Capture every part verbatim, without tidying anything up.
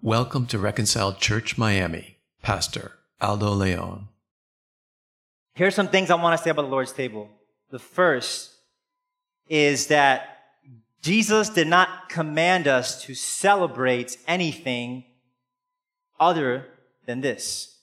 Welcome to Reconciled Church Miami, Pastor Aldo Leon. Here's some things I want to say about the Lord's table. The first is that Jesus did not command us to celebrate anything other than this.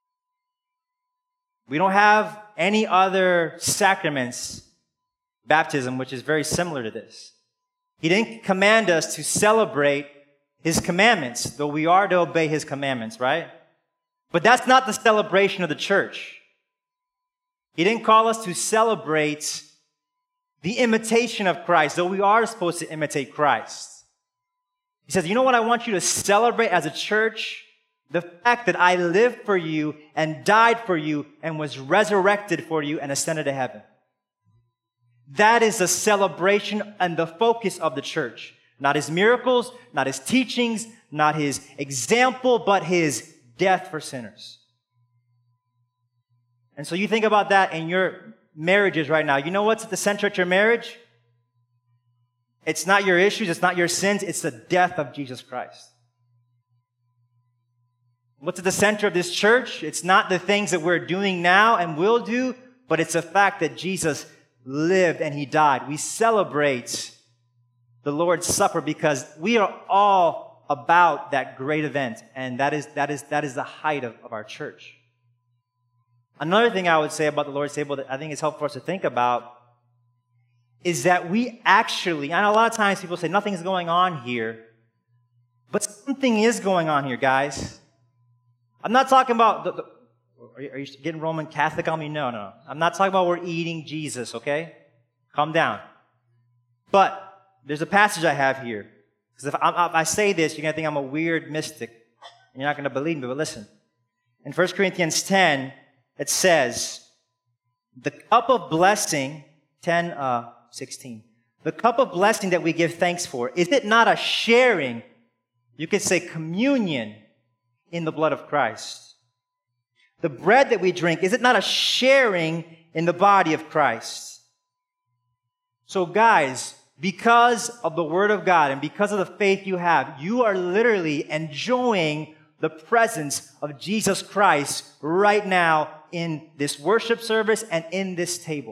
We don't have any other sacraments, baptism, which is very similar to this. He didn't command us to celebrate His commandments, though we are to obey His commandments, right? But that's not the celebration of the church. He didn't call us to celebrate the imitation of Christ, though we are supposed to imitate Christ. He says, you know what I want you to celebrate as a church? The fact that I lived for you and died for you and was resurrected for you and ascended to heaven. That is the celebration and the focus of the church. Not His miracles, not His teachings, not His example, but His death for sinners. And so you think about that in your marriages right now. You know what's at the center of your marriage? It's not your issues, it's not your sins, it's the death of Jesus Christ. What's at the center of this church? It's not the things that we're doing now and will do, but it's the fact that Jesus lived and He died. We celebrate the Lord's Supper because we are all about that great event, and that is that is that is the height of, of our church. Another thing I would say about the Lord's table that I think is helpful for us to think about is that we actually, I know a lot of times people say nothing's going on here, but something is going on here, guys. I'm not talking about, the, the, are, you, are you getting Roman Catholic on me? No, no. I'm not talking about we're eating Jesus, okay? Calm down. But there's a passage I have here. Because if I, if I say this, you're going to think I'm a weird mystic. And you're not going to believe me, but listen. In First Corinthians ten, it says, the cup of blessing, ten, uh, sixteen, the cup of blessing that we give thanks for, is it not a sharing, you could say communion, in the blood of Christ? The bread that we drink, is it not a sharing in the body of Christ? So guys, because of the Word of God and because of the faith you have, you are literally enjoying the presence of Jesus Christ right now in this worship service and in this table.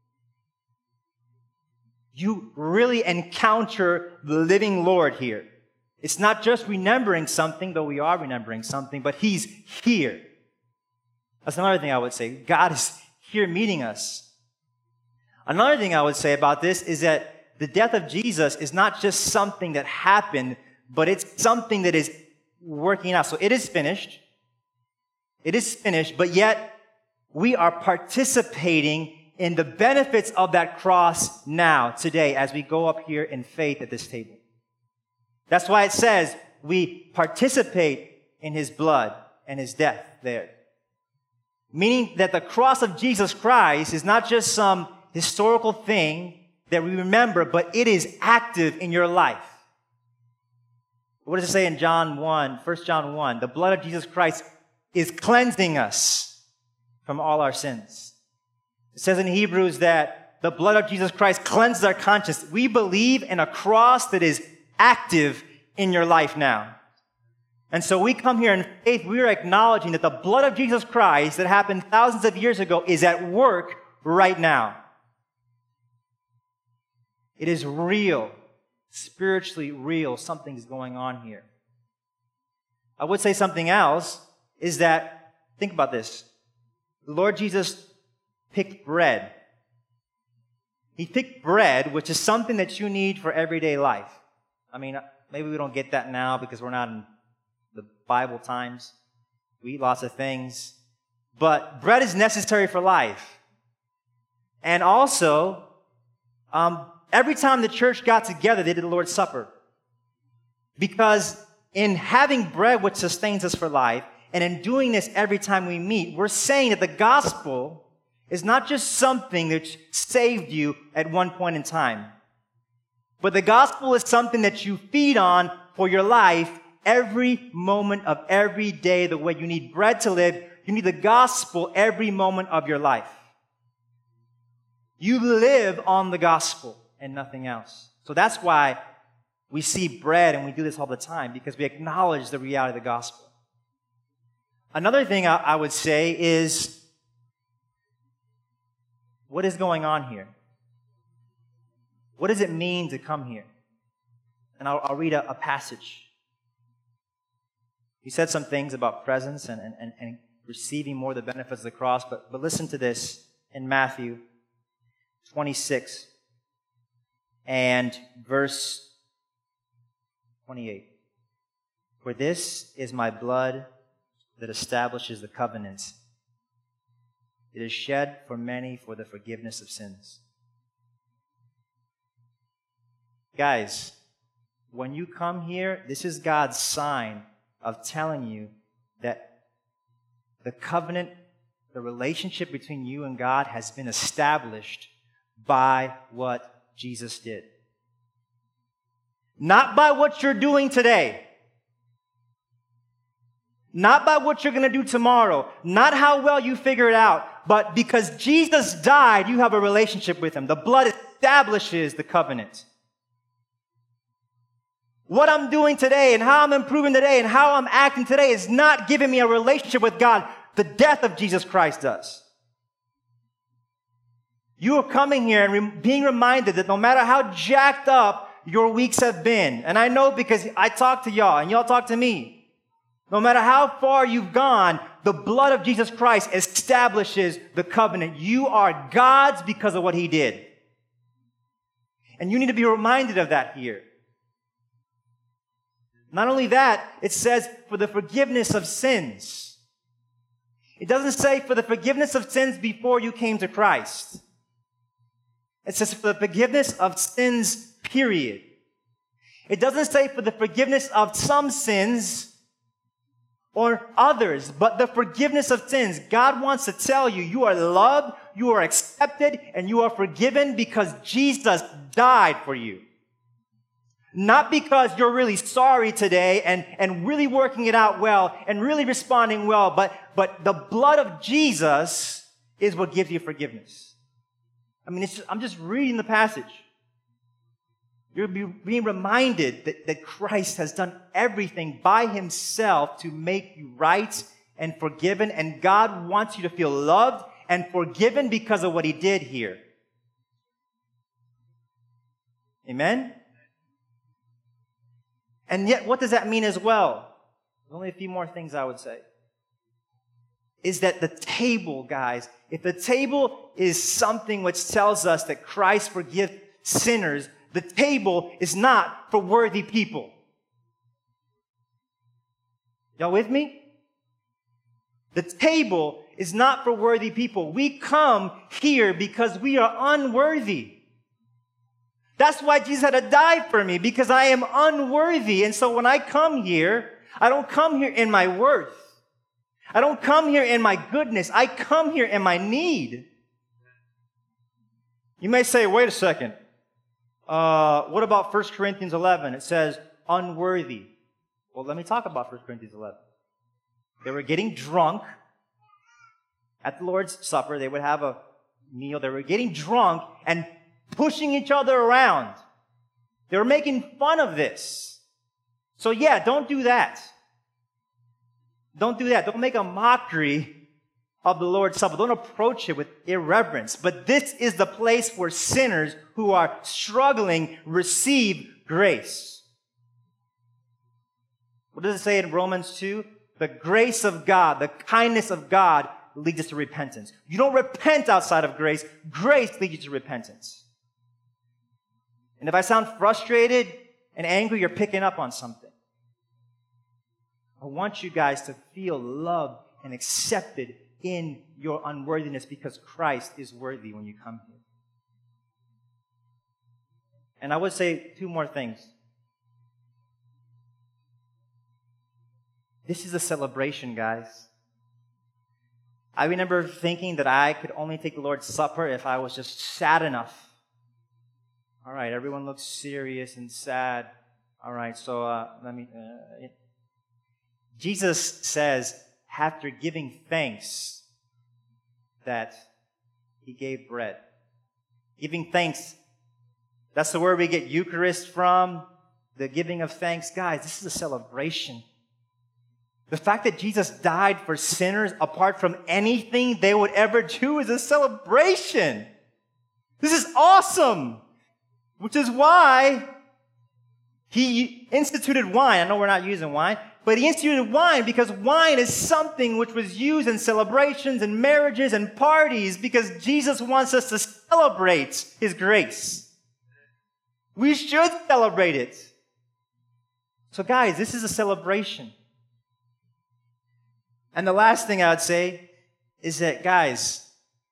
You really encounter the living Lord here. It's not just remembering something, though we are remembering something, but He's here. That's another thing I would say. God is here meeting us. Another thing I would say about this is that the death of Jesus is not just something that happened, but it's something that is working out. So it is finished. It is finished, but yet we are participating in the benefits of that cross now, today, as we go up here in faith at this table. That's why it says we participate in His blood and His death there. Meaning that the cross of Jesus Christ is not just some historical thing that we remember, but it is active in your life. What does it say in John one, First John one? The blood of Jesus Christ is cleansing us from all our sins. It says in Hebrews that the blood of Jesus Christ cleanses our conscience. We believe in a cross that is active in your life now. And so we come here in faith, we are acknowledging that the blood of Jesus Christ that happened thousands of years ago is at work right now. It is real, spiritually real. Something's going on here. I would say something else is that, think about this. The Lord Jesus picked bread. He picked bread, which is something that you need for everyday life. I mean, maybe we don't get that now because we're not in the Bible times. We eat lots of things. But bread is necessary for life. And also, um, every time the church got together, they did the Lord's Supper. Because in having bread which sustains us for life, and in doing this every time we meet, we're saying that the gospel is not just something that saved you at one point in time, but the gospel is something that you feed on for your life every moment of every day. The way you need bread to live, you need the gospel every moment of your life. You live on the gospel and nothing else. So that's why We see bread, and we do this all the time because we acknowledge the reality of the gospel. Another thing I, I would say is, what is going on here? What does it mean to come here? And I'll, I'll read a, a passage. He said some things about presence and, and, and receiving more of the benefits of the cross, but, but listen to this in Matthew twenty-six and verse twenty-eight. For this is my blood that establishes the covenant. It is shed for many for the forgiveness of sins. Guys, when you come here, this is God's sign of telling you that the covenant, the relationship between you and God has been established by what Jesus did. Not by what you're doing today. Not by what you're going to do tomorrow. Not how well you figure it out. But because Jesus died, you have a relationship with Him. The blood establishes the covenant. What I'm doing today and how I'm improving today and how I'm acting today is not giving me a relationship with God. The death of Jesus Christ does. You are coming here and re- being reminded that no matter how jacked up your weeks have been, and I know because I talk to y'all and y'all talk to me, no matter how far you've gone, the blood of Jesus Christ establishes the covenant. You are God's because of what He did. And you need to be reminded of that here. Not only that, it says for the forgiveness of sins. It doesn't say for the forgiveness of sins before you came to Christ. It says for the forgiveness of sins, period. It doesn't say for the forgiveness of some sins or others, but the forgiveness of sins. God wants to tell you, you are loved, you are accepted, and you are forgiven because Jesus died for you. Not because you're really sorry today and, and really working it out well and really responding well, but, but the blood of Jesus is what gives you forgiveness. I mean, it's just, I'm just reading the passage. You're being reminded that, that Christ has done everything by Himself to make you right and forgiven, and God wants you to feel loved and forgiven because of what He did here. Amen? And yet, what does that mean as well? There's only a few more things I would say. Is that the table, guys, if the table is something which tells us that Christ forgives sinners, the table is not for worthy people. Y'all with me? The table is not for worthy people. We come here because we are unworthy. That's why Jesus had to die for me, because I am unworthy. And so when I come here, I don't come here in my worth. I don't come here in my goodness. I come here in my need. You may say, wait a second. Uh, what about First Corinthians eleven? It says unworthy. Well, let me talk about First Corinthians eleven. They were getting drunk at the Lord's Supper. They would have a meal. They were getting drunk and pushing each other around. They were making fun of this. So yeah, don't do that. Don't do that. Don't make a mockery of the Lord's Supper. Don't approach it with irreverence. But this is the place where sinners who are struggling receive grace. What does it say in Romans two? The grace of God, the kindness of God leads us to repentance. You don't repent outside of grace. Grace leads you to repentance. And if I sound frustrated and angry, you're picking up on something. I want you guys to feel loved and accepted in your unworthiness because Christ is worthy when you come here. And I would say two more things. This is a celebration, guys. I remember thinking that I could only take the Lord's Supper if I was just sad enough. All right, everyone looks serious and sad. All right, so uh, let me... Uh, it, Jesus says, after giving thanks, that He gave bread. Giving thanks, that's the word we get Eucharist from. the giving of thanks, guys, this is a celebration. The fact that Jesus died for sinners apart from anything they would ever do is a celebration. This is awesome, which is why he instituted wine. I know we're not using wine, but he instituted wine because wine is something which was used in celebrations and marriages and parties because Jesus wants us to celebrate his grace. We should celebrate it. So guys, this is a celebration. And the last thing I would say is that, guys,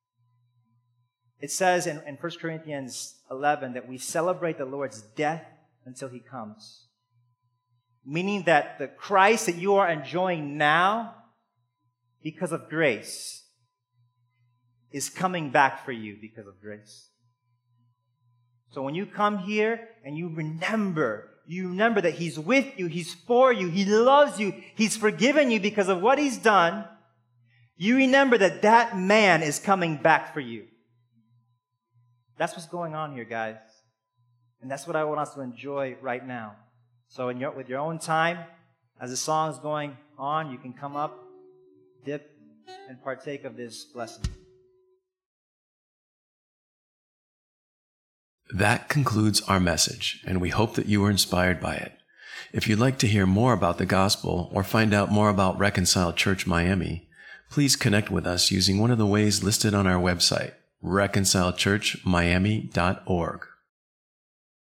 it says in, in First Corinthians eleven that we celebrate the Lord's death until he comes. Meaning that the Christ that you are enjoying now, because of grace, is coming back for you because of grace. So when you come here and you remember, you remember that he's with you, he's for you, he loves you, he's forgiven you because of what he's done, you remember that that man is coming back for you. That's what's going on here, guys. And that's what I want us to enjoy right now. So in your, with your own time, as the song is going on, you can come up, dip, and partake of this blessing. That concludes our message, and we hope that you were inspired by it. If you'd like to hear more about the gospel or find out more about Reconciled Church Miami, please connect with us using one of the ways listed on our website, reconciled church miami dot org.